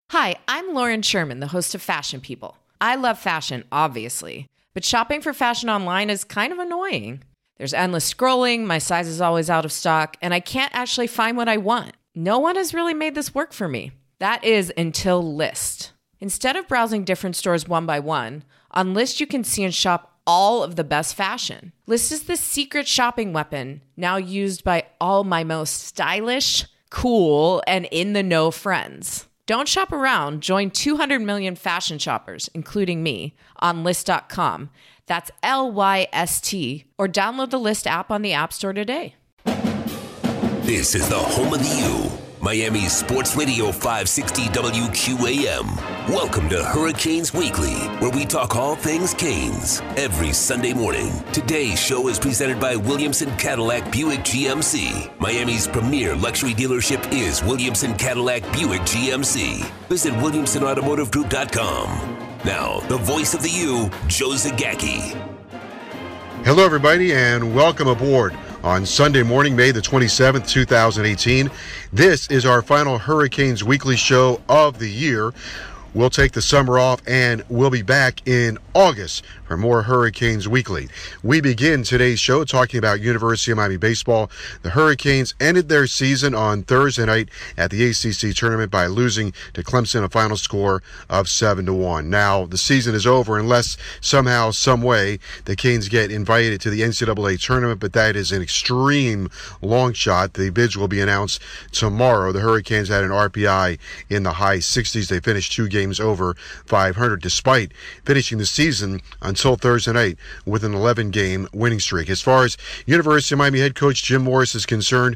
Hi, I'm Lauren Sherman, the host of Fashion People. I love fashion, obviously, but shopping for fashion online is kind of annoying. There's endless scrolling, my size is always out of stock, and I can't actually find what I want. No one has really made this work for me. That is until Lyst. Instead of browsing different stores one by one, on Lyst you can see and shop all of the best fashion. Lyst is the secret shopping weapon, now used by all my most stylish, cool, and in-the-know friends. Don't shop around. Join 200 million fashion shoppers, including me, on Lyst.com. That's Lyst, or download the Lyst app on the App Store today. This is the home of the U, Miami Sports Radio 560 WQAM. Welcome to Hurricanes Weekly, where we talk all things Canes every Sunday morning. Today's show is presented by Williamson Cadillac Buick GMC. Miami's premier luxury dealership is Williamson Cadillac Buick GMC. Visit WilliamsonAutomotiveGroup.com. Now, the voice of the U, Joe Zagacki. Hello, everybody, and welcome aboard on Sunday morning, May the 27th, 2018. This is our final Hurricanes Weekly show of the year. We'll take the summer off, and we'll be back in August for more Hurricanes Weekly. We begin today's show talking about University of Miami baseball. The Hurricanes ended their season on Thursday night at the ACC tournament by losing to Clemson a final score of 7-1. Now, the season is over unless somehow, some way, the Canes get invited to the NCAA tournament, but that is an extreme long shot. The bids will be announced tomorrow. The Hurricanes had an RPI in the high 60s. They finished 2 games over 500, despite finishing the season until Thursday night with an 11-game winning streak. As far as University of Miami head coach Jim Morris is concerned,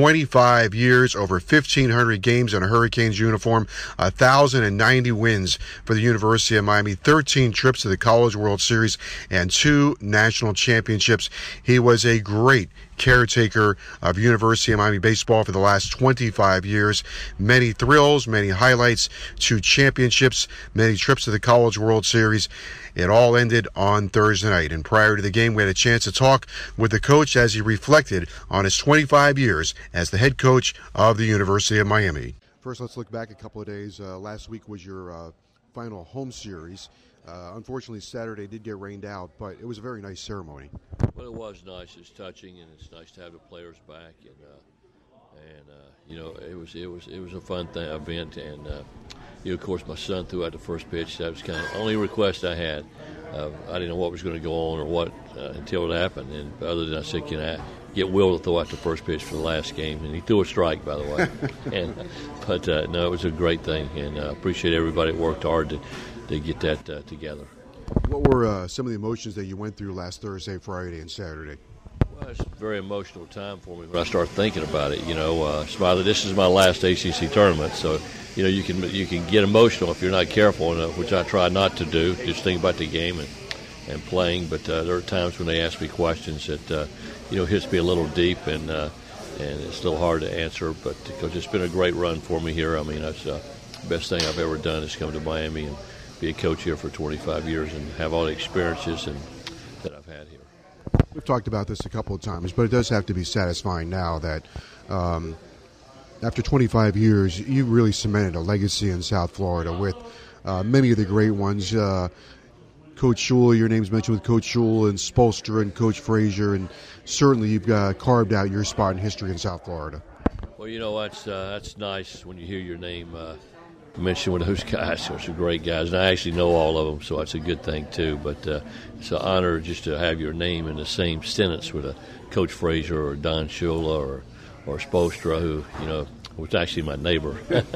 25 years, over 1,500 games in a Hurricanes uniform, 1,090 wins for the University of Miami, 13 trips to the College World Series, and 2 national championships. He was a great caretaker of University of Miami baseball for the last 25 years. Many thrills, many highlights, 2 championships, many trips to the College World Series. It all ended on Thursday night. And prior to the game, we had a chance to talk with the coach as he reflected on his 25 years as the head coach of the University of Miami. First, let's look back a couple of days. Last week was your final home series. Unfortunately, Saturday did get rained out, but it was a very nice ceremony. Well, it was nice. It's touching, and it's nice to have the players back. And you know, it was a fun event. And of course, my son threw out the first pitch. That was kind of the only request I had. I didn't know what was going to go on or what until it happened. And other than I said, can I get Will to throw out the first pitch for the last game? And he threw a strike, by the way. But no, it was a great thing, and I appreciate everybody that worked hard to get that together. What were some of the emotions that you went through last Thursday, Friday, and Saturday? Well, it's a very emotional time for me when I start thinking about it. Smiley, this is my last ACC tournament, so you can get emotional if you're not careful, which I try not to do. Just think about the game and playing. But there are times when they ask me questions that hits me a little deep, and it's a little hard to answer. But because it's been a great run for me here, I mean, that's the best thing I've ever done is come to Miami and be a coach here for 25 years and have all the experiences that I've had here. We've talked about this a couple of times, but it does have to be satisfying now that after 25 years, you've really cemented a legacy in South Florida with many of the great ones. Coach Shula, your name's mentioned with Coach Shula and Spolstra and Coach Frazier, and certainly you've carved out your spot in history in South Florida. Well, that's nice when you hear your name mentioned with those guys. Those are great guys, and I actually know all of them, so that's a good thing too. But it's an honor just to have your name in the same sentence with a Coach Frazier or Don Shula or Spolstra, who was actually my neighbor.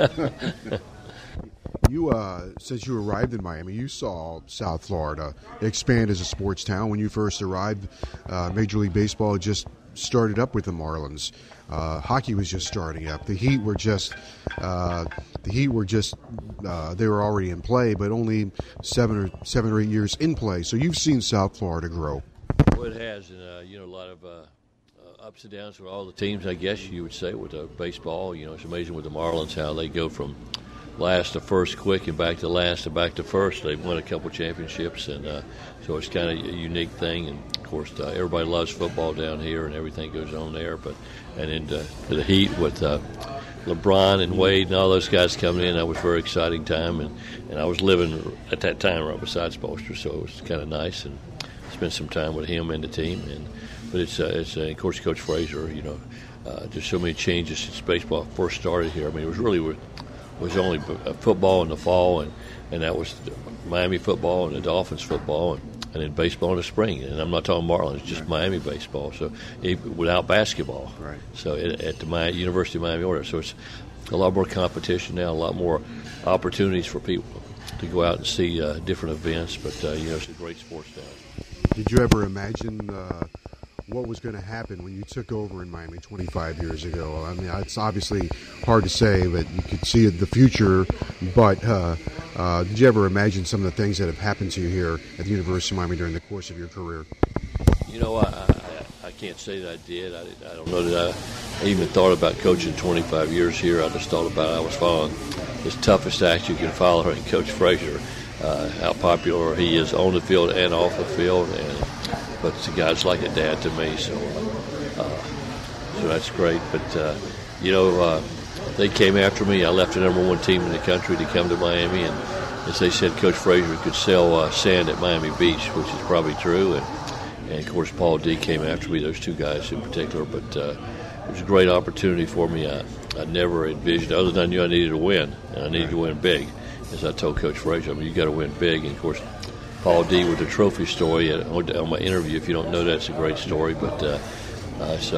You, since you arrived in Miami, you saw South Florida expand as a sports town. When you first arrived, Major League Baseball just started up with the Marlins. Hockey was just starting up. The Heat were they were already in play, but only 7 or 8 years in play. So you've seen South Florida grow. Well, it has, and a lot of ups and downs with all the teams, I guess you would say, with baseball. It's amazing with the Marlins how they go from last to first quick and back to last and back to first. They've won a couple championships, and so it's kind of a unique thing. And of course, everybody loves football down here, and everything goes on there. And into the Heat with LeBron and Wade and all those guys coming in, that was a very exciting time. And I was living at that time right beside Spoelstra, so it was kind of nice and spent some time with him and the team. But it's of course, Coach Frazier, just so many changes since baseball first started here. I mean, it was really was only football in the fall, and that was Miami football and the Dolphins football, and then baseball in the spring. And I'm not talking Marlins, just Miami baseball. So without basketball. Right. So at the University of Miami order. So it's a lot more competition now, a lot more opportunities for people to go out and see different events. But it's a great sports town. Did you ever imagine what was going to happen when you took over in Miami 25 years ago? I mean, it's obviously hard to say, but you could see the future. But did you ever imagine some of the things that have happened to you here at the University of Miami during the course of your career? I can't say that I did. I don't know that I even thought about coaching 25 years here. I just thought about I was following his toughest act you can follow in Coach Frazier, how popular he is on the field and off the field. But the guy's like a dad to me, so that's great. But, they came after me. I left the number one team in the country to come to Miami, and as they said, Coach Frazier could sell sand at Miami Beach, which is probably true. And of course, Paul D came after me, those two guys in particular. But it was a great opportunity for me. I never envisioned, other than I knew I needed to win, and I needed to win big. As I told Coach Frazier, you got to win big. And of course, Paul D with the trophy story on my interview. If you don't know that, it's a great story. But it was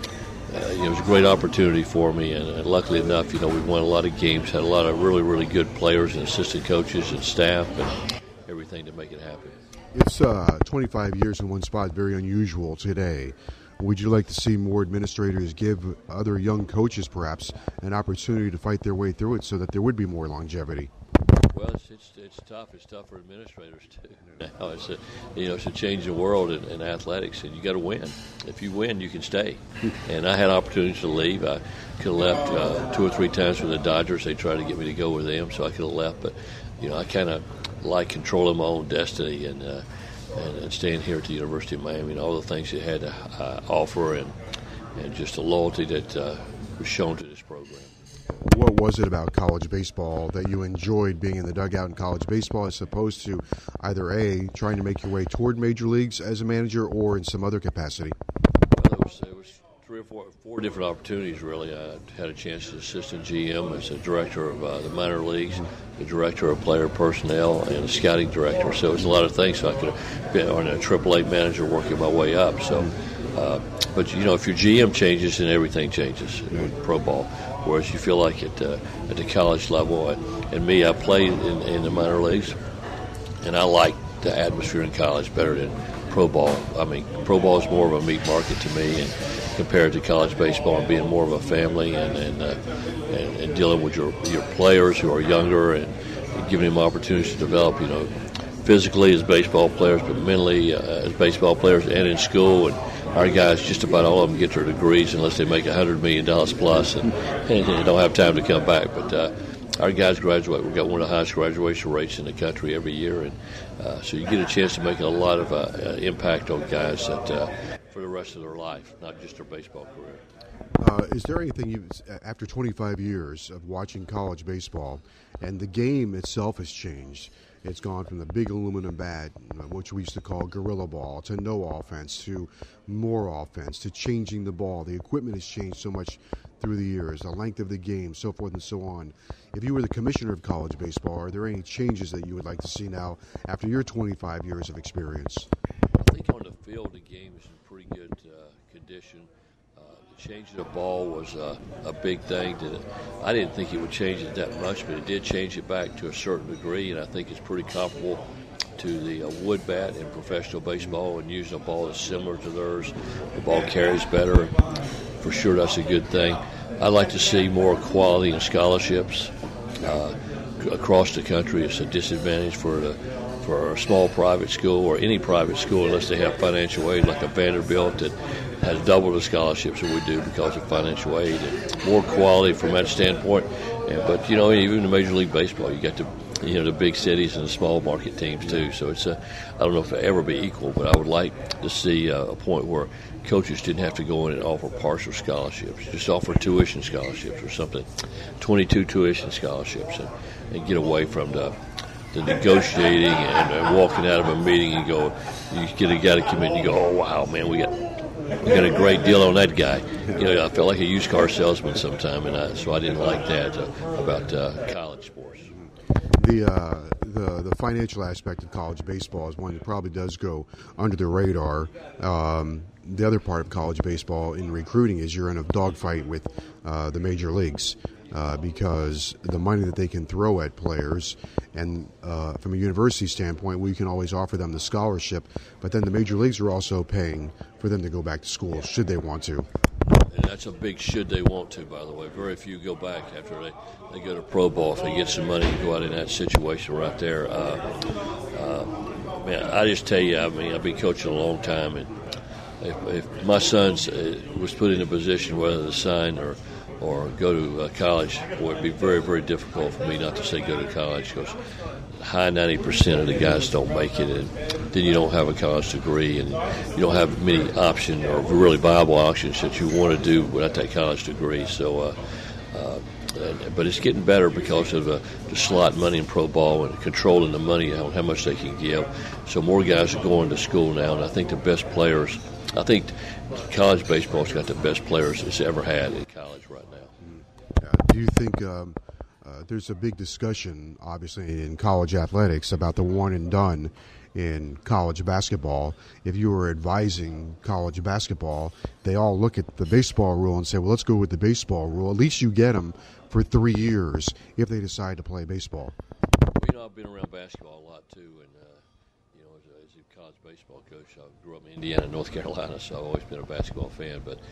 a great opportunity for me. And luckily enough, we've won a lot of games, had a lot of really, really good players and assistant coaches and staff and everything to make it happen. It's 25 years in one spot, very unusual today. Would you like to see more administrators give other young coaches perhaps an opportunity to fight their way through it so that there would be more longevity? Well, it's tough. It's tough for administrators too. Now it's a changing world in athletics, and you got to win. If you win, you can stay. And I had opportunities to leave. I could have left 2 or 3 times with the Dodgers. They tried to get me to go with them, so I could have left. But I kind of like controlling my own destiny and staying here at the University of Miami and all the things it had to offer and just the loyalty that was shown to this program. What was it about college baseball that you enjoyed being in the dugout in college baseball as opposed to either A, trying to make your way toward major leagues as a manager or in some other capacity? Well, there was 3 or 4 different opportunities, really. I had a chance as assistant GM, as a director of the minor leagues, the director of player personnel, and a scouting director. So it was a lot of things. So I could have been on a AAA manager working my way up. So, but, if your GM changes, then everything changes in pro ball. Whereas you feel like at the college level, and me, I played in the minor leagues, and I like the atmosphere in college better than pro ball. I mean, pro ball is more of a meat market to me, and compared to college baseball and being more of a family and dealing with your players who are younger and giving them opportunities to develop, physically as baseball players, but mentally as baseball players and in school. And our guys, just about all of them get their degrees unless they make $100 million plus and they don't have time to come back. But our guys graduate. We've got one of the highest graduation rates in the country every year. And so you get a chance to make a lot of impact on guys that for the rest of their life, not just their baseball career. Is there anything, after 25 years of watching college baseball, and the game itself has changed, it's gone from the big aluminum bat, which we used to call gorilla ball, to no offense, to more offense, to changing the ball. The equipment has changed so much through the years, the length of the game, so forth and so on. If you were the commissioner of college baseball, are there any changes that you would like to see now after your 25 years of experience? I think on the field, the game is in pretty good condition. Changing the ball was a big thing. I didn't think it would change it that much, but it did change it back to a certain degree, and I think it's pretty comparable to the wood bat in professional baseball, and using a ball that's similar to theirs. The ball carries better. For sure, that's a good thing. I'd like to see more quality in scholarships across the country. It's a disadvantage for a small private school or any private school unless they have financial aid, like a Vanderbilt that has double the scholarships that we do because of financial aid, and more quality from that standpoint. But even in Major League Baseball, you got the the big cities and the small market teams too. So I don't know if it'll ever be equal, but I would like to see a point where coaches didn't have to go in and offer partial scholarships, just offer tuition scholarships or something, 22 tuition scholarships, and get away from the negotiating and walking out of a meeting and you get a guy to come in and you go, oh wow, man, we got a great deal on that guy. I felt like a used car salesman sometime, and so I didn't like that about college sports. The financial aspect of college baseball is one that probably does go under the radar. The other part of college baseball in recruiting is you're in a dogfight with the major leagues because the money that they can throw at players, and from a university standpoint, we can always offer them the scholarship, but then the major leagues are also paying for them to go back to school should they want to. And that's a big should they want to, by the way. Very few go back after they go to pro ball if they get some money to go out in that situation right there. Man, I just tell you, I've been coaching a long time, and if my son was put in a position whether to sign or go to college, boy, it'd be very, very difficult for me not to say go to college, because high 90% of the guys don't make it, and then you don't have a college degree, and you don't have many options or really viable options that you want to do without that college degree. So, but it's getting better because of the slot money in pro ball and controlling the money, how much they can give. So more guys are going to school now, and I think the best players. I think college baseball's got the best players it's ever had in college right now. Do you think there's a big discussion, obviously, in college athletics about the one and done in college basketball? If you were advising college basketball, they all look at the baseball rule and say, well, let's go with the baseball rule. At least you get them for 3 years if they decide to play baseball. Well, I've been around basketball a lot, too, and as a college baseball coach, I grew up in Indiana and North Carolina, so I've always been a basketball fan. But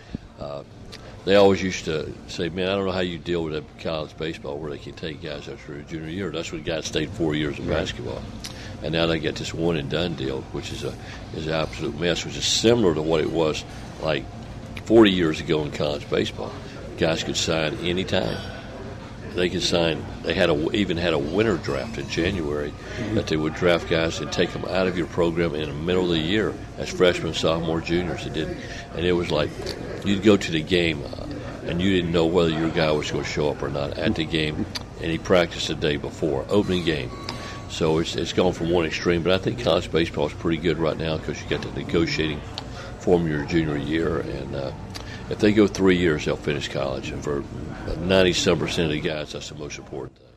they always used to say, man, I don't know how you deal with college baseball where they can take guys after their junior year. That's when guys stayed 4 years in basketball. And now they get this one-and-done deal, which is an absolute mess, which is similar to what it was like 40 years ago in college baseball. Guys could sign any time. They could sign. They even had a winter draft in January that they would draft guys and take them out of your program in the middle of the year as freshmen, sophomore, juniors. And it was like you'd go to the game and you didn't know whether your guy was going to show up or not at the game, and he practiced the day before opening game. So it's gone from one extreme, but I think college baseball is pretty good right now because you got the negotiating form your junior year, and if they go 3 years, they'll finish college. And for 90-some% of the guys, that's the most important thing.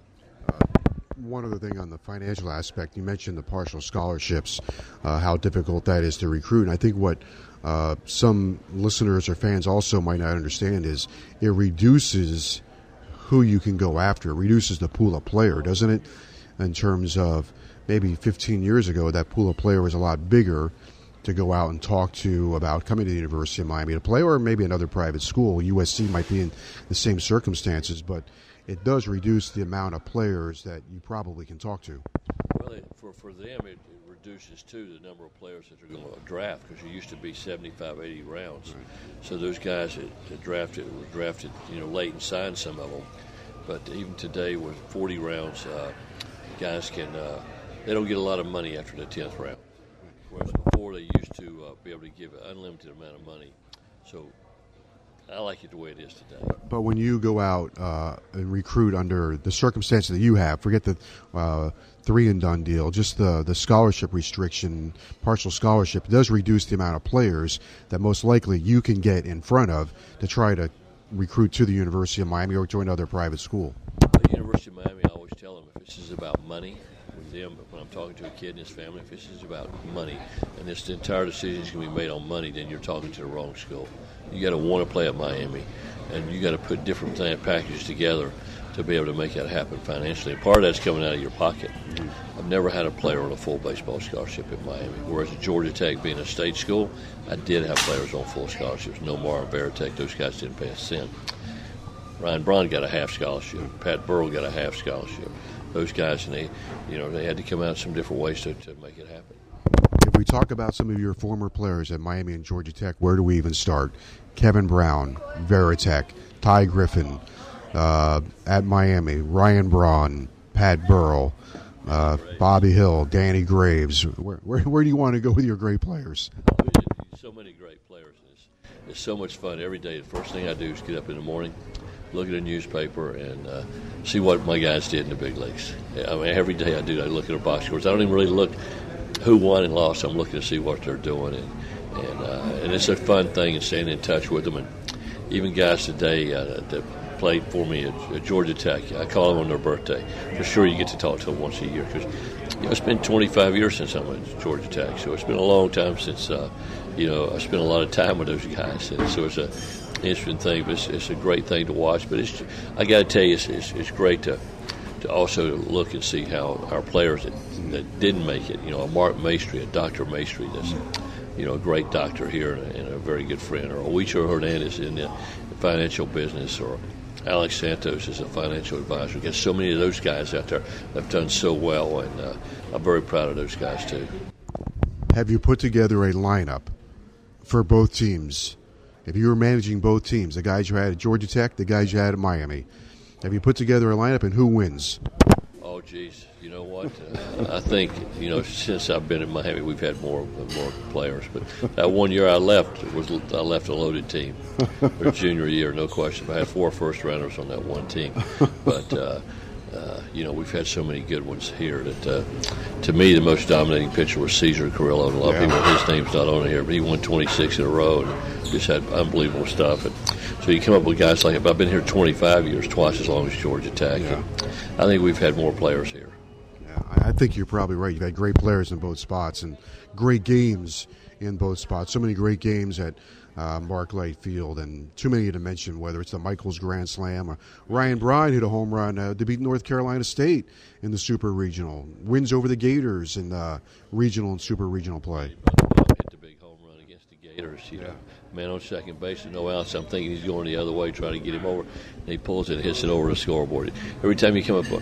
One other thing on the financial aspect, you mentioned the partial scholarships, how difficult that is to recruit. And I think what some listeners or fans also might not understand is it reduces who you can go after. It reduces the pool of player, doesn't it? In terms of maybe 15 years ago, that pool of player was a lot bigger to go out and talk to about coming to the University of Miami to play, or maybe another private school. USC might be in the same circumstances, but it does reduce the amount of players that you probably can talk to. Well, for them, it reduces, too, the number of players that they're going to draft, because it used to be 75, 80 rounds. Right. So those guys that drafted late and signed some of them. But even today with 40 rounds, guys they don't get a lot of money after the 10th round. Whereas before they used to be able to give an unlimited amount of money. So I like it the way it is today. But when you go out and recruit under the circumstances that you have, forget the 3-and-done deal, just the scholarship restriction, partial scholarship, does reduce the amount of players that most likely you can get in front of to try to recruit to the University of Miami or to another private school. The University of Miami, I always tell them, if this is about money, with them, when I'm talking to a kid and his family, if this is about money and this entire decision is going to be made on money, then you're talking to the wrong school. You got to want to play at Miami, and you got to put different packages together to be able to make that happen financially. And part of that's coming out of your pocket. Mm-hmm. I've never had a player on a full baseball scholarship at Miami, whereas at Georgia Tech, being a state school, I did have players on full scholarships. Nomar and Veritek, those guys didn't pay a cent. Ryan Braun got a half scholarship. Pat Burrell got a half scholarship. Those guys, and they had to come out some different ways to make it happen. If we talk about some of your former players at Miami and Georgia Tech, where do we even start? Kevin Brown, Veritek, Ty Griffin, at Miami, Ryan Braun, Pat Burrell, Bobby Hill, Danny Graves. Where do you want to go with your great players? So many great players. It's so much fun every day. The first thing I do is get up in the morning, look at a newspaper, and see what my guys did in the big leagues. I mean, every day I do. I look at a box scores. I don't even really look who won and lost. I'm looking to see what they're doing, and it's a fun thing and staying in touch with them. And even guys today that played for me at Georgia Tech, I call them on their birthday. For sure, you get to talk to them once a year because it's been 25 years since I went to Georgia Tech, so it's been a long time since I spent a lot of time with those guys, and so it's an interesting thing. But it's a great thing to watch. But I got to tell you, it's great to also look and see how our players that didn't make it. A Mark Maestri, a Dr. Maestri, that's a great doctor here and a very good friend, or Huicho Hernandez in the financial business, or Alex Santos is a financial advisor. We've got so many of those guys out there that have done so well, and I'm very proud of those guys too. Have you put together a lineup for both teams? If you were managing both teams, the guys you had at Georgia Tech, the guys you had at Miami, have you put together a lineup, and who wins? Oh, geez. You know what? I think, since I've been in Miami, we've had more players. But that 1 year I left a loaded team. For junior year, no question. I had 4 first-rounders on that one team. But, we've had so many good ones here that, to me, the most dominating pitcher was Cesar Carrillo. And a lot of people, his name's not on here, but he won 26 in a row and just had unbelievable stuff. And so you come up with guys like, I've been here 25 years, twice as long as Georgia Tech. Yeah. I think we've had more players here. Yeah, I think you're probably right. You've had great players in both spots and great games in both spots. So many great games at Mark Light Field, and too many to mention, whether it's the Michaels Grand Slam or Ryan Bryan hit a home run to beat North Carolina State in the Super Regional, wins over the Gators in the regional and Super Regional play. Hit the big home run against the Gators, man on second base and no outs. I'm thinking he's going the other way, trying to get him over, and he pulls it, hits it over the scoreboard. Every time you come up,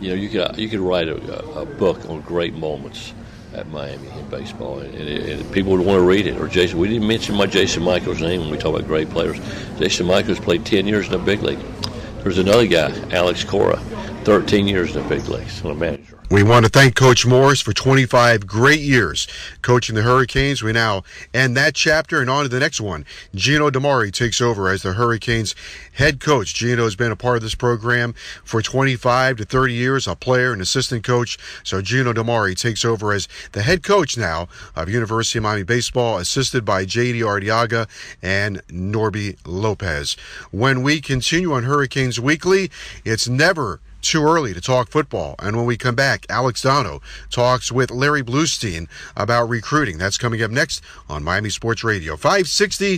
you could write a book on great moments at Miami in baseball, and people would want to read it. Or Jason, we didn't mention Jason Michaels' name when we talk about great players. Jason Michaels played 10 years in the big league. There's another guy, Alex Cora, 13 years in the big leagues, a manager. We want to thank Coach Morris for 25 great years coaching the Hurricanes. We now end that chapter and on to the next one. Gino DiMare takes over as the Hurricanes head coach. Gino has been a part of this program for 25 to 30 years, a player and assistant coach. So Gino DiMare takes over as the head coach now of University of Miami baseball, assisted by J.D. Arteaga and Norby Lopez. When we continue on Hurricanes Weekly, it's never too early to talk football. And when we come back, Alex Dono talks with Larry Bluestein about recruiting. That's coming up next on Miami Sports Radio, 560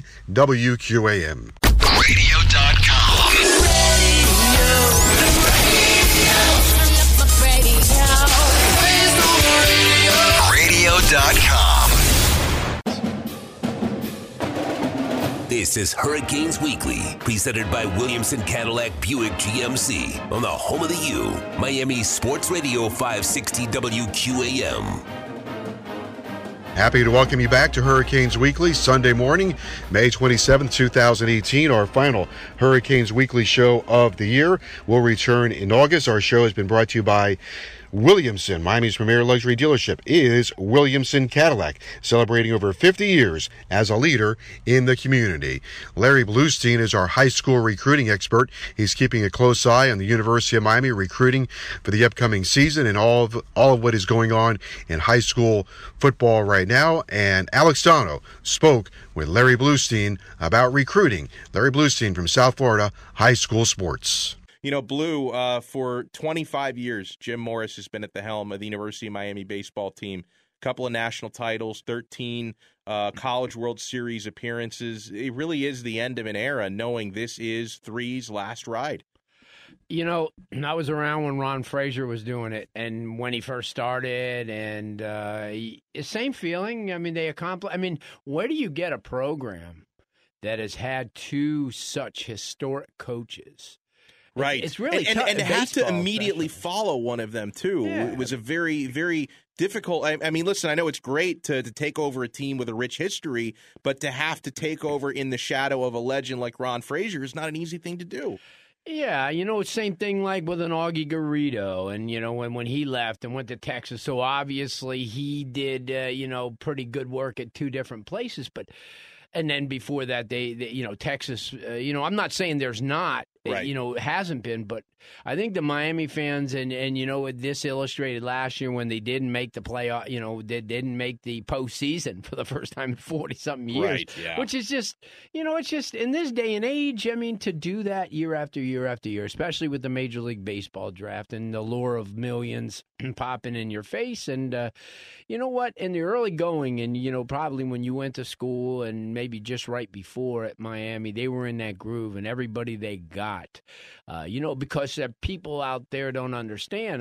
WQAM. Radio.com. Radio.com. This is Hurricanes Weekly, presented by Williamson Cadillac Buick GMC on the home of the U, Miami Sports Radio 560 WQAM. Happy to welcome you back to Hurricanes Weekly, Sunday morning, May 27th, 2018, our final Hurricanes Weekly show of the year. We'll return in August. Our show has been brought to you by Williamson. Miami's premier luxury dealership is Williamson Cadillac, celebrating over 50 years as a leader in the community. Larry Bluestein is our high school recruiting expert. He's keeping a close eye on the University of Miami recruiting for the upcoming season and all of what is going on in high school football right now. And Alex Dono spoke with Larry Bluestein about recruiting. Larry Bluestein from South Florida High School Sports. Blue, for 25 years, Jim Morris has been at the helm of the University of Miami baseball team. A couple of national titles, 13 College World Series appearances. It really is the end of an era, knowing this is Three's last ride. I was around when Ron Frazier was doing it, and when he first started, and same feeling. I mean, where do you get a program that has had two such historic coaches? Right. It's really tough. And have to immediately especially follow one of them, too. Yeah. It was a very, very difficult. I mean, listen, I know it's great to take over a team with a rich history, but to have to take over in the shadow of a legend like Ron Frazier is not an easy thing to do. Yeah, same thing like with an Augie Garrido, and when he left and went to Texas. So obviously he did pretty good work at two different places, and then before that they Texas. I'm not saying there's not. Right. It hasn't been, but I think the Miami fans and this illustrated last year when they didn't make the playoff, they didn't make the postseason for the first time in 40-something years. Right, yeah. Which is just, it's just in this day and age, I mean, to do that year after year after year, especially with the Major League Baseball draft and the lure of millions popping in your face. And you know what? In the early going, and, probably when you went to school and maybe just right before at Miami, they were in that groove and everybody they got. Because people out there don't understand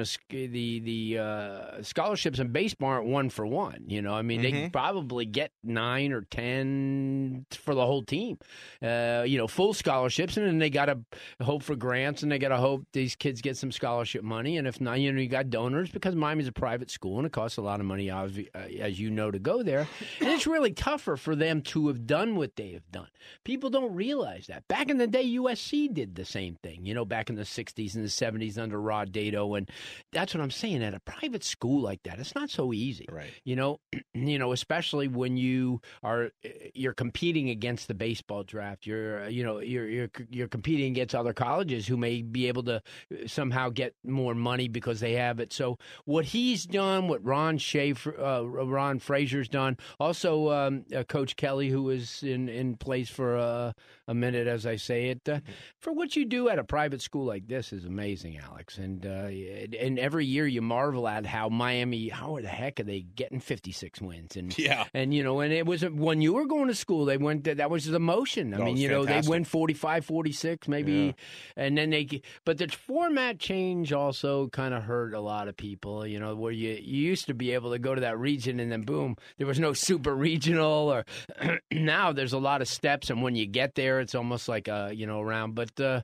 the scholarships in baseball aren't one for one. They probably get 9 or 10 for the whole team. Full scholarships, and then they got to hope for grants, and they got to hope these kids get some scholarship money. And if not, you got donors because Miami's a private school and it costs a lot of money, as you know, to go there. And it's really tougher for them to have done what they have done. People don't realize that. Back in the day, USC did the same thing, back in the 60s and the 70s under Rod Dato. And that's what I'm saying. At a private school like that, it's not so easy. Right. Especially when you're competing against the baseball draft. You're competing against other colleges who may be able to somehow get more money because they have it. So what he's done, what Ron Frazier's done, also Coach Kelly, who was in place for a minute, as I say it, for what you do at a private school like this is amazing, Alex. And every year you marvel at how Miami, how the heck are they getting 56 wins? And and it was when you were going to school, they went. That was the motion. I mean, they win 45, 46, maybe, and then But the format change also kind of hurt a lot of people. Where you used to be able to go to that region and then boom, there was no super regional, or now there's a lot of steps, and when you get there, it's almost like around. But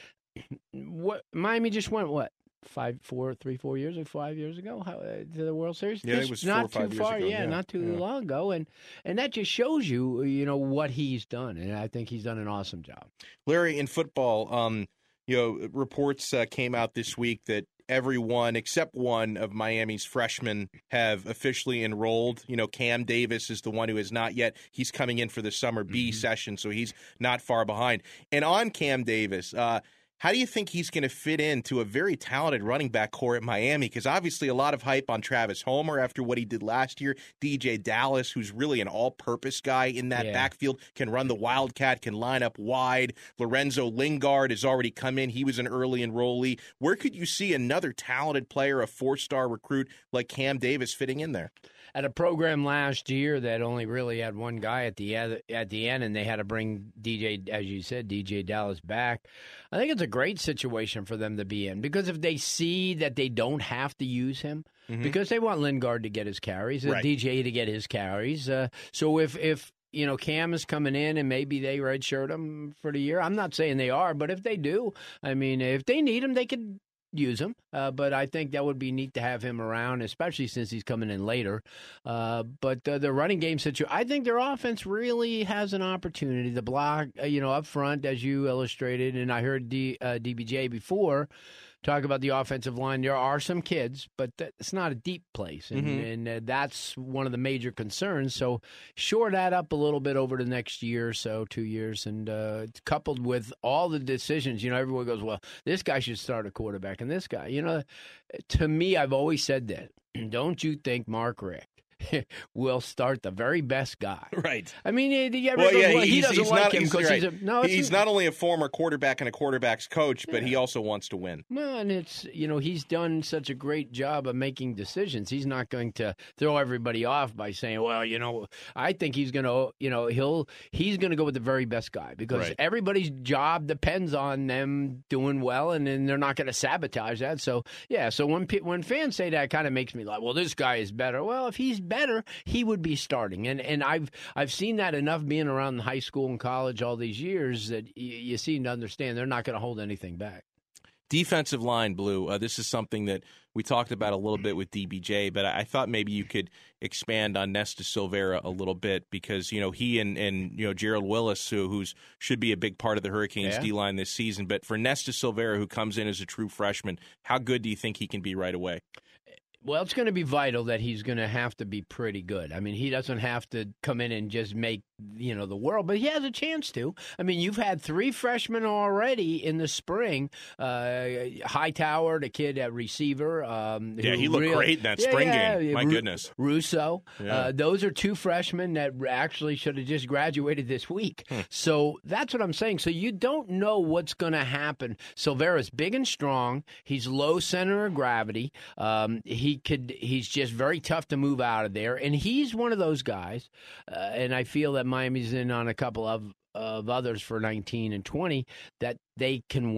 what Miami just went 4 years or 5 years ago to the World Series. Yeah, it was 4 or 5 years ago. Yeah, not too long ago, and that just shows you what he's done, and I think he's done an awesome job. Larry, in football, reports came out this week that everyone except one of Miami's freshmen have officially enrolled. Cam Davis is the one who has not yet. He's coming in for the summer B session, so he's not far behind. And on Cam Davis, how do you think he's going to fit into a very talented running back core at Miami? Because obviously a lot of hype on Travis Homer after what he did last year. DJ Dallas, who's really an all-purpose guy in that backfield, can run the Wildcat, can line up wide. Lorenzo Lingard has already come in. He was an early enrollee. Where could you see another talented player, a four-star recruit like Cam Davis fitting in there? At a program last year that only really had one guy at the end, and they had to bring DJ Dallas back. I think it's a great situation for them to be in, because if they see that they don't have to use him, because they want Lingard to get his carries, DJ to get his carries. So if Cam is coming in and maybe they redshirt him for the year, I'm not saying they are, but if they do, I mean, if they need him, they could use him, but I think that would be neat to have him around, especially since he's coming in later. But the running game situation, I think their offense really has an opportunity to block, up front, as you illustrated, and I heard DBJ before talk about the offensive line. There are some kids, but it's not a deep place, and that's one of the major concerns. So shore that up a little bit over the next year or so, 2 years, and coupled with all the decisions, everyone goes, well, this guy should start a quarterback, and this guy, to me, I've always said that. Don't you think Mark Richt will start the very best guy? Right. I mean, he doesn't like him because he's not only a former quarterback and a quarterback's coach, but he also wants to win. Well, and it's, he's done such a great job of making decisions. He's not going to throw everybody off by saying, well, I think he's going to, he's going to go with the very best guy, because everybody's job depends on them doing well, and then they're not going to sabotage that. So, so when fans say that, it kind of makes me like, well, this guy is better. Well, if he's better, he would be starting. And I've seen that enough being around high school and college all these years that you seem to understand they're not going to hold anything back. Defensive line, Blue. This is something that we talked about a little bit with DBJ, but I thought maybe you could expand on Nesta Silvera a little bit because, he and Gerald Willis, who's should be a big part of the Hurricanes D-line this season. But for Nesta Silvera, who comes in as a true freshman, how good do you think he can be right away? Well, it's going to be vital that he's going to have to be pretty good. I mean, he doesn't have to come in and just make, the world, but he has a chance to. I mean, you've had 3 freshmen already in the spring. Hightower, the kid at receiver. He looked great in that spring game. My goodness. Russo. Those are 2 freshmen that actually should have just graduated this week. So that's what I'm saying. So you don't know what's going to happen. Silvera's big and strong. He's low center of gravity. He's just very tough to move out of there. And he's one of those guys, and I feel that Miami's in on a couple of others for 19 and 20 that they can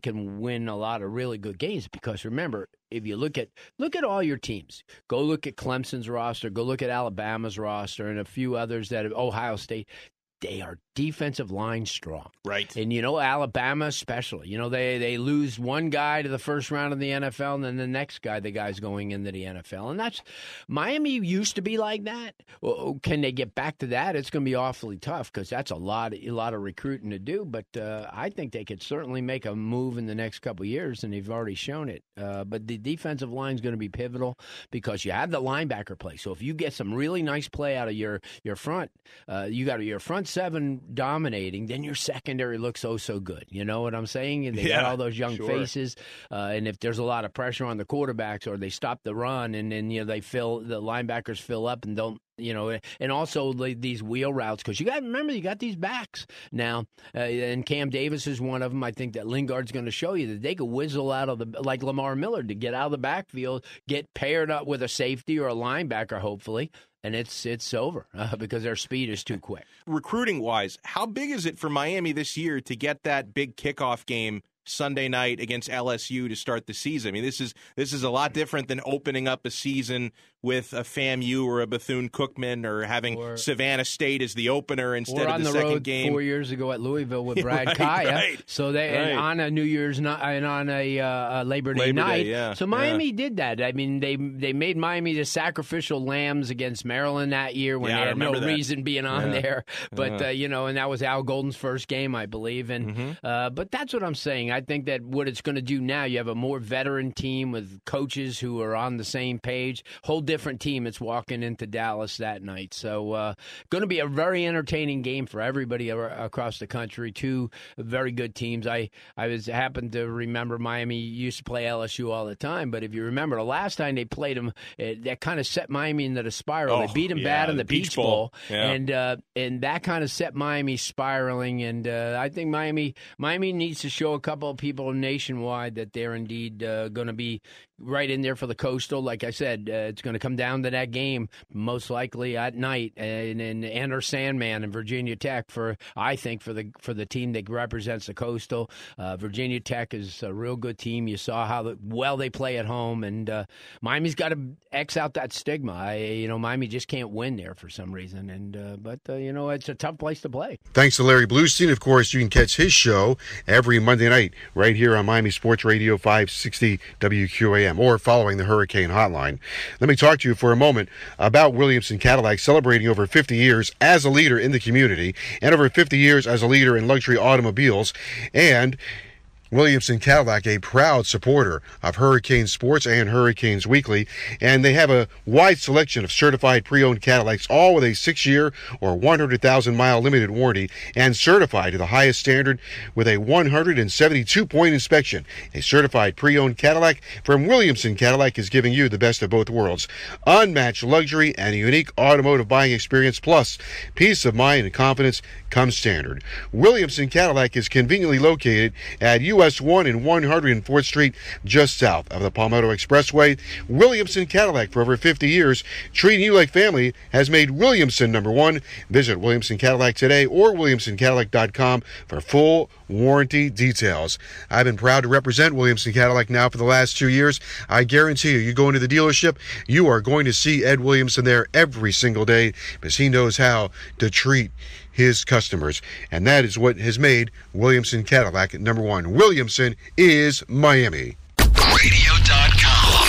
win a lot of really good games because remember, if you look at all your teams, go look at Clemson's roster, go look at Alabama's roster and a few others that have Ohio State. They are defensive line strong. Right. And, Alabama especially. They lose one guy to the first round of the NFL, and then the next guy, the guy's going into the NFL. And that's Miami used to be like that. Well, can they get back to that? It's going to be awfully tough because that's a lot of recruiting to do. But I think they could certainly make a move in the next couple of years, and they've already shown it. But the defensive line is going to be pivotal because you have the linebacker play. So if you get some really nice play out of your front, you got your front 7 dominating, then your secondary looks so good. You know what I'm saying? And they got all those young faces. And if there's a lot of pressure on the quarterbacks or they stop the run and then the linebackers fill up and don't. And also these wheel routes because you got these backs now, and Cam Davis is one of them. I think that Lingard's going to show you that they could whizzle out of like Lamar Miller to get out of the backfield, get paired up with a safety or a linebacker, hopefully. And it's over because their speed is too quick. Recruiting-wise, how big is it for Miami this year to get that big kickoff game Sunday night against LSU to start the season? I mean, this is a lot different than opening up a season with a FAMU or a Bethune-Cookman or having Savannah State as the opener instead of the second game. 4 years ago at Louisville with Brad Kaya. Right. So they on a New Year's night and on a Labor Day night. So Miami did that. I mean, they made Miami the sacrificial lambs against Maryland that year when they had no reason being on there. But and that was Al Golden's first game, I believe. And but that's what I'm saying. I think that what it's going to do now, you have a more veteran team with coaches who are on the same page. Whole different team that's walking into Dallas that night. So going to be a very entertaining game for everybody across the country. 2 very good teams. I happened to remember Miami used to play LSU all the time, but if you remember the last time they played them, that kind of set Miami into the spiral. They beat them bad in the Peach Bowl. And that kind of set Miami spiraling. And I think Miami needs to show a couple of people nationwide that they're indeed going to be right in there for the Coastal. Like I said, it's going to come down to that game, most likely at night, and Enter Sandman and Virginia Tech I think for the team that represents the Coastal. Virginia Tech is a real good team. You saw how well they play at home, and Miami's got to X out that stigma. Miami just can't win there for some reason, but it's a tough place to play. Thanks to Larry Bluestein. Of course, you can catch his show every Monday night right here on Miami Sports Radio 560 WQAM or following the Hurricane Hotline. Let me talk to you for a moment about Williamson Cadillac celebrating over 50 years as a leader in the community and over 50 years as a leader in luxury automobiles. And Williamson Cadillac, a proud supporter of Hurricane Sports and Hurricanes Weekly, and they have a wide selection of certified pre-owned Cadillacs, all with a 6-year or 100,000-mile limited warranty and certified to the highest standard with a 172-point inspection. A certified pre-owned Cadillac from Williamson Cadillac is giving you the best of both worlds. Unmatched luxury and a unique automotive buying experience, plus peace of mind and confidence comes standard. Williamson Cadillac is conveniently located at US 1 and 104th Street, just south of the Palmetto Expressway. Williamson Cadillac, for over 50 years, treating you like family, has made Williamson #1. Visit Williamson Cadillac today or WilliamsonCadillac.com for full warranty details. I've been proud to represent Williamson Cadillac now for the last 2 years. I guarantee you go into the dealership, you are going to see Ed Williamson there every single day because he knows how to treat his customers. And that is what has made Williamson Cadillac at number one. Williamson is Miami. Radio.com.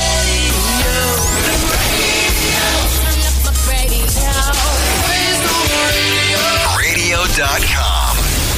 Radio.com.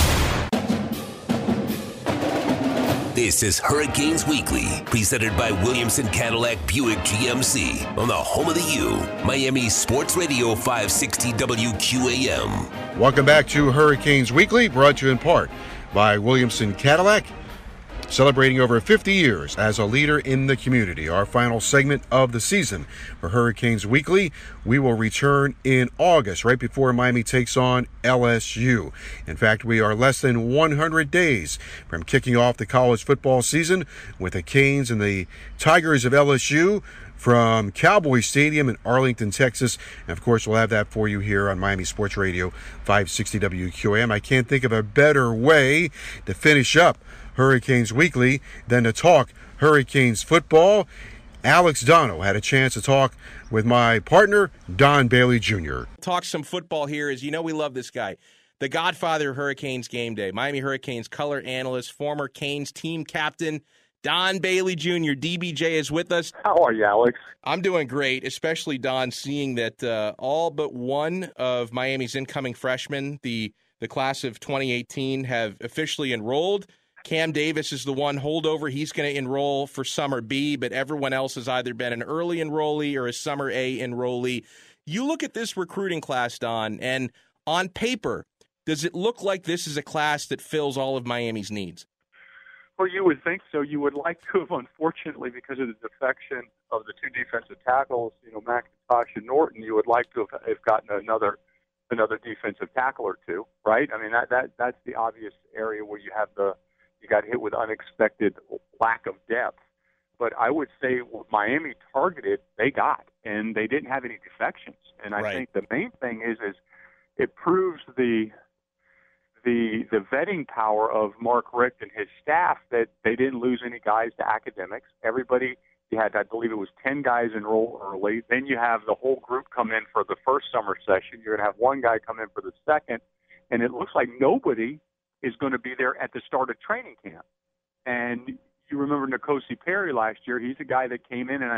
This is Hurricanes Weekly, presented by Williamson Cadillac Buick GMC on the home of the U, Miami Sports Radio 560 WQAM. Welcome back to Hurricanes Weekly, brought to you in part by Williamson Cadillac, celebrating over 50 years as a leader in the community. Our final segment of the season for Hurricanes Weekly. We will return in August, right before Miami takes on LSU. In fact, we are less than 100 days from kicking off the college football season with the Canes and the Tigers of LSU from Cowboy Stadium in Arlington, Texas. And of course, we'll have that for you here on Miami Sports Radio 560 WQAM. I can't think of a better way to finish up Hurricanes Weekly than to talk Hurricanes football. Alex Dono had a chance to talk with my partner, Don Bailey Jr. Talk some football here. As you know, we love this guy. The godfather of Hurricanes game day. Miami Hurricanes color analyst, former Canes team captain, Don Bailey Jr. DBJ is with us. How are you, Alex? I'm doing great, especially, Don, seeing that all but one of Miami's incoming freshmen, the class of 2018, have officially enrolled. Cam Davis is the one holdover. He's going to enroll for Summer B, but everyone else has either been an early enrollee or a Summer A enrollee. You look at this recruiting class, Don, and on paper, does it look like this is a class that fills all of Miami's needs? Well, you would think so. You would like to have, unfortunately, because of the defection of the two defensive tackles, McIntosh and Norton, you would like to have gotten another defensive tackle or two, right? I mean, that's the obvious area where you got hit with unexpected lack of depth. But I would say what Miami targeted, they got, and they didn't have any defections. And I think the main thing is it proves the vetting power of Mark Richt and his staff that they didn't lose any guys to academics. Everybody, you had, I believe it was 10 guys enroll early. Then you have the whole group come in for the first summer session. You're going to have one guy come in for the second. And it looks like nobody is going to be there at the start of training camp. And you remember N'Kosi Perry last year. He's a guy that came in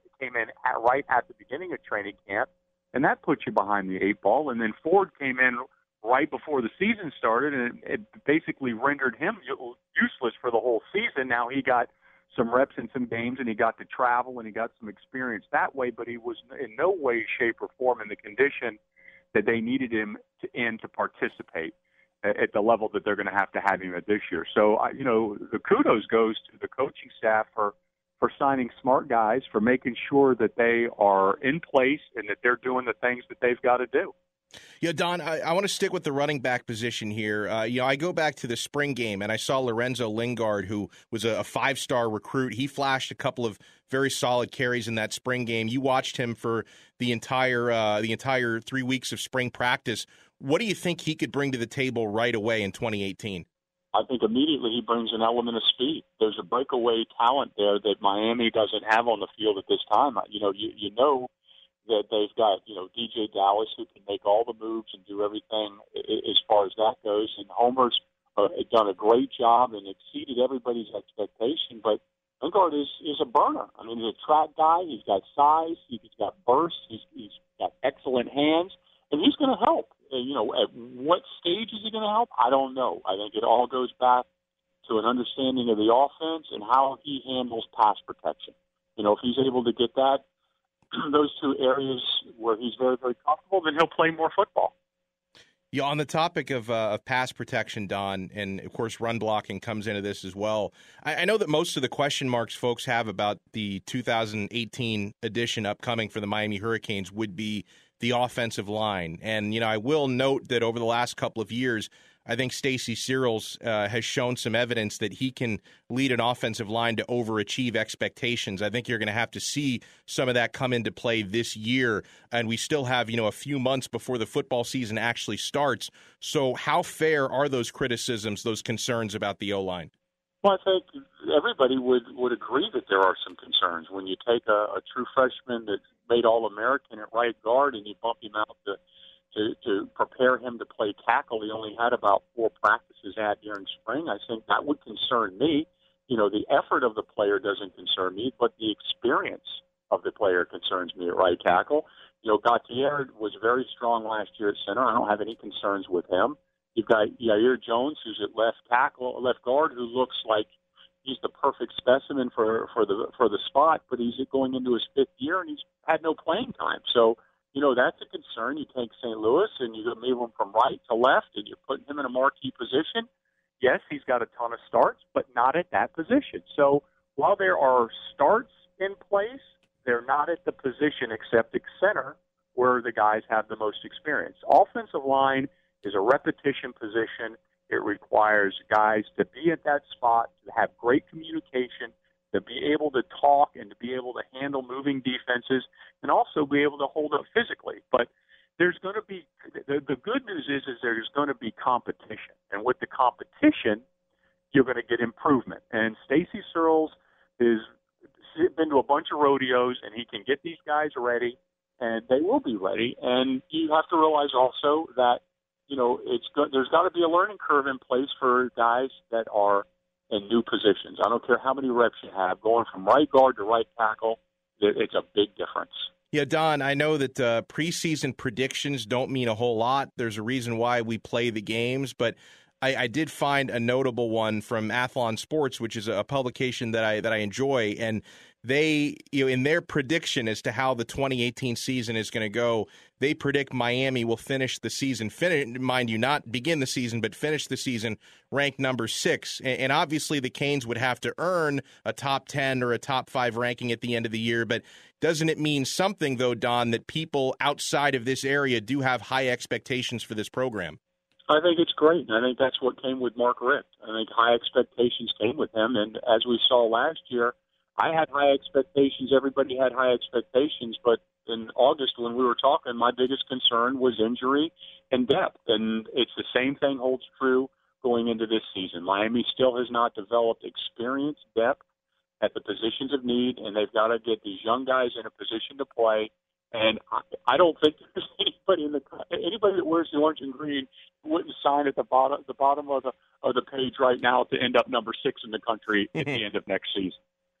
right at the beginning of training camp, and that put you behind the eight ball. And then Ford came in right before the season started, and it basically rendered him useless for the whole season. Now he got some reps in some games, and he got to travel, and he got some experience that way, but he was in no way, shape, or form in the condition that they needed him to participate at the level that they're going to have him at this year. So, the kudos goes to the coaching staff for signing smart guys, for making sure that they are in place and that they're doing the things that they've got to do. Yeah, Don, I want to stick with the running back position here. I go back to the spring game, and I saw Lorenzo Lingard, who was a five-star recruit. He flashed a couple of very solid carries in that spring game. You watched him for the entire 3 weeks of spring practice. What do you think he could bring to the table right away in 2018? I think immediately he brings an element of speed. There's a breakaway talent there that Miami doesn't have on the field at this time. You know that they've got, DJ Dallas, who can make all the moves and do everything as far as that goes. And Homer's done a great job and exceeded everybody's expectation. But Lingard is a burner. I mean, he's a track guy. He's got size. He's got burst. He's got excellent hands. And he's going to help. At what stage is he going to help? I don't know. I think it all goes back to an understanding of the offense and how he handles pass protection. If he's able to get that, those two areas where he's very, very comfortable, then he'll play more football. Yeah, on the topic of pass protection, Don, and of course run blocking comes into this as well. I know that most of the question marks folks have about the 2018 edition upcoming for the Miami Hurricanes would be the offensive line. And, I will note that over the last couple of years, I think Stacy Searels has shown some evidence that he can lead an offensive line to overachieve expectations. I think you're going to have to see some of that come into play this year, and we still have, a few months before the football season actually starts. So how fair are those criticisms, those concerns about the O-line? Well, I think everybody would agree that there are some concerns. When you take a true freshman that made All-American at right guard and you bump him out to prepare him to play tackle, he only had about 4 practices during spring. I think that would concern me. The effort of the player doesn't concern me, but the experience of the player concerns me at right tackle. Gautier was very strong last year at center. I don't have any concerns with him. You've got Yair Jones, who's at left guard, who looks like he's the perfect specimen for the spot, but he's going into his 5th year and he's had no playing time. So, that's a concern. You take St. Louis and you move him from right to left and you're putting him in a marquee position. Yes, he's got a ton of starts, but not at that position. So while there are starts in place, they're not at the position except at center where the guys have the most experience. Offensive line is a repetition position. It requires guys to be at that spot, to have great communication, to be able to talk and to be able to handle moving defenses and also be able to hold up physically. But there's going to be the good news is there's going to be competition. And with the competition, you're going to get improvement. And Stacy Searels has been to a bunch of rodeos, and he can get these guys ready, and they will be ready. And you have to realize also that, there's got to be a learning curve in place for guys that are in new positions. I don't care how many reps you have. Going from right guard to right tackle, it's a big difference. Yeah, Don, I know that preseason predictions don't mean a whole lot. There's a reason why we play the games, but I did find a notable one from Athlon Sports, which is a publication that I enjoy, and they, in their prediction as to how the 2018 season is going to go, they predict Miami will finish the season, mind you, not begin the season, but finish the season ranked number 6. And obviously the Canes would have to earn a top 10 or a top 5 ranking at the end of the year. But doesn't it mean something, though, Don, that people outside of this area do have high expectations for this program? I think it's great. I think that's what came with Mark Richt. I think high expectations came with him. And as we saw last year, I had high expectations. Everybody had high expectations. But in August, when we were talking, my biggest concern was injury and depth. And it's the same thing holds true going into this season. Miami still has not developed experience, depth at the positions of need, and they've got to get these young guys in a position to play. And I don't think there's anybody that wears the orange and green wouldn't sign at the bottom of the page right now to end up number 6 in the country at the end of next season.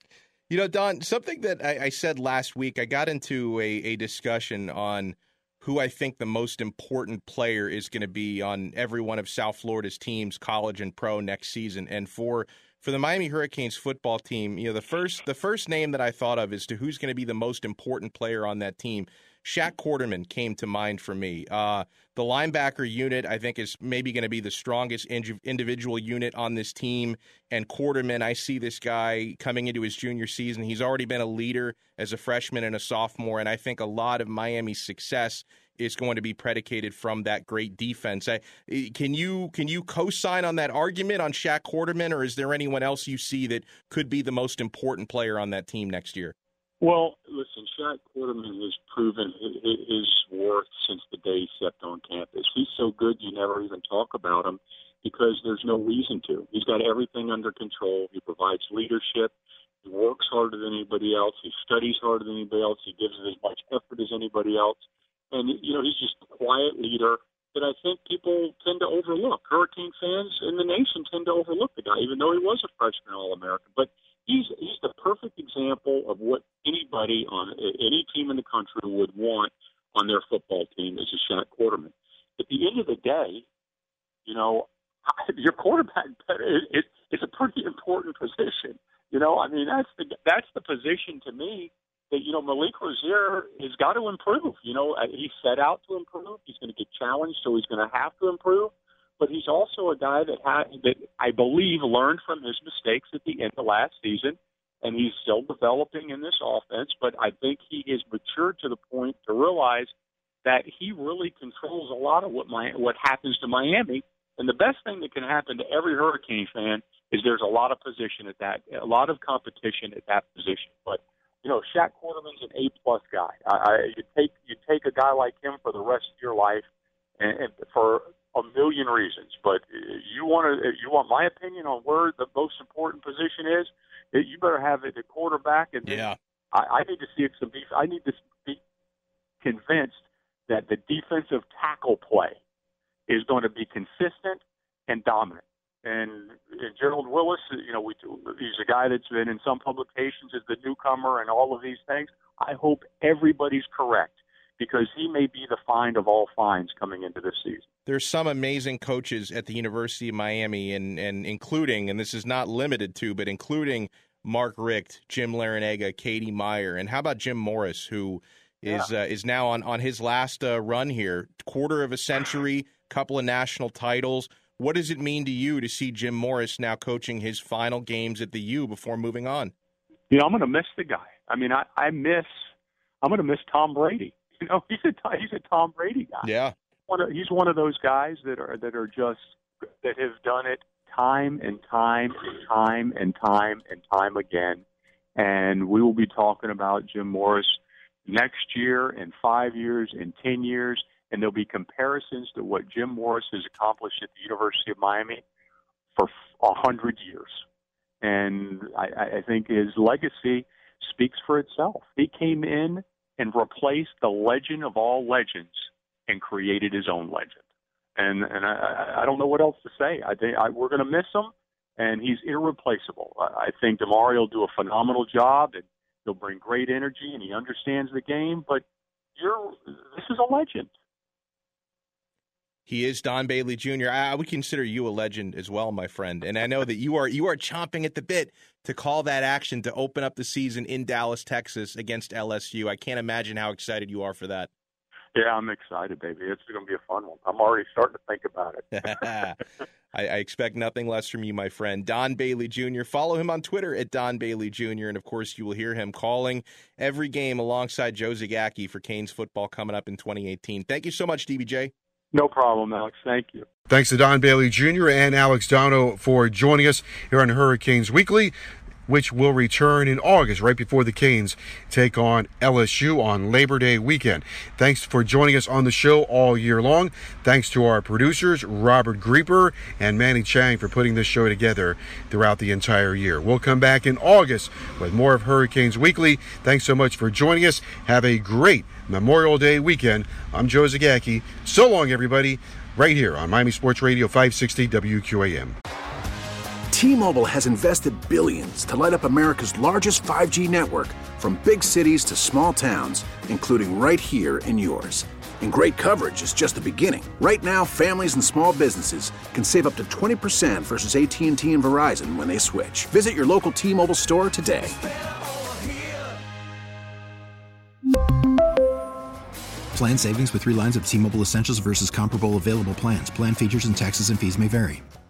Don, something that I said last week, I got into a discussion on who I think the most important player is going to be on every one of South Florida's teams, college and pro, next season. And for the Miami Hurricanes football team, the first name that I thought of as to who's going to be the most important player on that team, Shaq Quarterman came to mind for me. The linebacker unit, I think, is maybe going to be the strongest individual unit on this team. And Quarterman, I see this guy coming into his junior season. He's already been a leader as a freshman and a sophomore, and I think a lot of Miami's success is going to be predicated from that great defense. Can you co-sign on that argument on Shaq Quarterman, or is there anyone else you see that could be the most important player on that team next year? Well, listen, Shaq Quarterman has proven his worth since the day he stepped on campus. He's so good you never even talk about him because there's no reason to. He's got everything under control. He provides leadership. He works harder than anybody else. He studies harder than anybody else. He gives as much effort as anybody else. And, he's just a quiet leader that I think people tend to overlook. Hurricane fans in the nation tend to overlook the guy, even though he was a freshman All-American. But he's the perfect example of what anybody on any team in the country would want on their football team is a Shaq Quarterman. At the end of the day, your quarterback is a pretty important position. That's the position to me that, Malik Rozier has got to improve. He set out to improve. He's going to get challenged, so he's going to have to improve. But he's also a guy that I believe learned from his mistakes at the end of last season, and he's still developing in this offense. But I think he has matured to the point to realize that he really controls a lot of what happens to Miami And the best thing that can happen to every Hurricane fan is there's a lot of a lot of competition at that position. But, Shaq Quarterman's an A-plus guy. You take a guy like him for the rest of your life, and for a million reasons. But you want my opinion on where the most important position is, you better have it at quarterback. And yeah. I need to see it some defense. I need to be convinced that the defensive tackle play is going to be consistent and dominant. And Gerald Willis, he's a guy that's been in some publications as the newcomer and all of these things. I hope everybody's correct, because he may be the find of all finds coming into this season. There's some amazing coaches at the University of Miami, and including, and this is not limited to, but including Mark Richt, Jim Larrañaga, Katie Meyer, and how about Jim Morris, who is now on his last run here, quarter of a century, couple of national titles. What does it mean to you to see Jim Morris now coaching his final games at the U before moving on? I'm going to miss the guy. I mean, I'm going to miss Tom Brady. He's a Tom Brady guy. Yeah. He's one of those guys that have done it time and time and time and time and time again. And we will be talking about Jim Morris next year, in 5 years, in 10 years, and there'll be comparisons to what Jim Morris has accomplished at the University of Miami for 100 years. And I think his legacy speaks for itself. He came in and replaced the legend of all legends and created his own legend. And I don't know what else to say. I think we're going to miss him, and he's irreplaceable. I think DeMario will do a phenomenal job, and he'll bring great energy, and he understands the game. But this is a legend. He is Don Bailey Jr. I would consider you a legend as well, my friend. And I know that you are chomping at the bit to call that action to open up the season in Dallas, Texas against LSU. I can't imagine how excited you are for that. Yeah, I'm excited, baby. It's going to be a fun one. I'm already starting to think about it. I expect nothing less from you, my friend. Don Bailey Jr. Follow him on Twitter at Don Bailey Jr. And, of course, you will hear him calling every game alongside Joe Zagacki for Canes football coming up in 2018. Thank you so much, DBJ. No problem, Alex. Thank you. Thanks to Don Bailey Jr. and Alex Donno for joining us here on Hurricanes Weekly, which will return in August, right before the Canes take on LSU on Labor Day weekend. Thanks for joining us on the show all year long. Thanks to our producers, Robert Grieper and Manny Chang, for putting this show together throughout the entire year. We'll come back in August with more of Hurricanes Weekly. Thanks so much for joining us. Have a great Memorial Day weekend. I'm Joe Zagacki. So long, everybody, right here on Miami Sports Radio 560 WQAM. T-Mobile has invested billions to light up America's largest 5G network, from big cities to small towns, including right here in yours. And great coverage is just the beginning. Right now, families and small businesses can save up to 20% versus AT&T and Verizon when they switch. Visit your local T-Mobile store today. Plan savings with 3 lines of T-Mobile Essentials versus comparable available plans. Plan features and taxes and fees may vary.